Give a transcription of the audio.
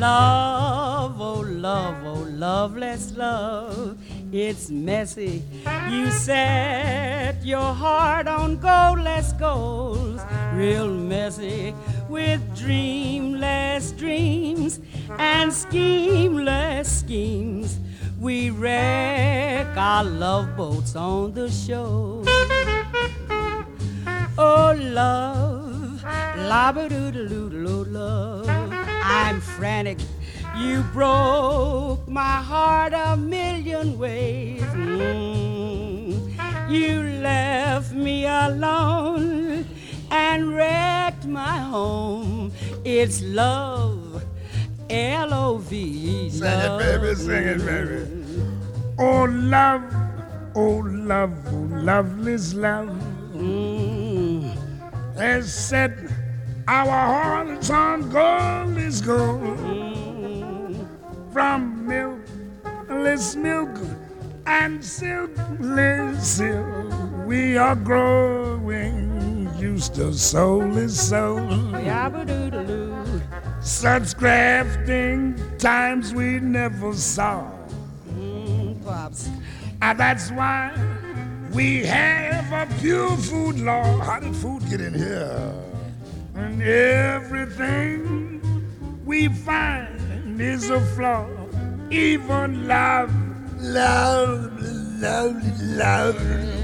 Love, oh, loveless love, it's messy. You set your heart on goalless goals, real messy, with dreamless dreams and schemeless schemes. We wreck our love boats on the shore. Oh, love, la-ba-doo-doo-doo, love, I'm frantic. You broke my heart a million ways. You left me alone and wrecked my home. It's love, L-O-V. Sing it, baby, sing it, baby. Oh, love, oh, love, oh, loveless love. Has set our hearts on goalless gold. From milkless milk and silkless silk, we are growing used to soulless soul. Such crafting times we never saw. Pops. And that's why we have a pure food law. How did food get in here? And everything we find is a flaw. Even love, love, love, love.